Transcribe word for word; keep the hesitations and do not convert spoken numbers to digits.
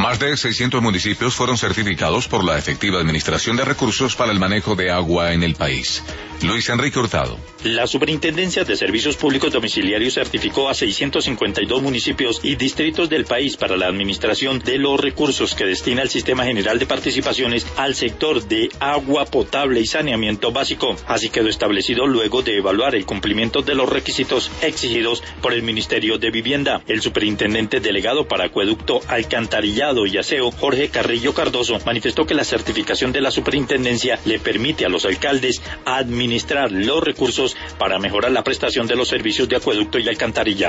Más de seiscientos municipios fueron certificados por la efectiva administración de recursos para el manejo de agua en el país. Luis Enrique Hurtado. La Superintendencia de Servicios Públicos Domiciliarios certificó a seiscientos cincuenta y dos municipios y distritos del país para la administración de los recursos que destina el Sistema General de Participaciones al sector de agua potable y saneamiento básico. Así quedó establecido luego de evaluar el cumplimiento de los requisitos exigidos por el Ministerio de Vivienda. El superintendente delegado para acueducto, alcantarillado y aseo, Jorge Carrillo Cardoso, manifestó que la certificación de la superintendencia le permite a los alcaldes administrar los recursos para mejorar la prestación de los servicios de acueducto y alcantarillado.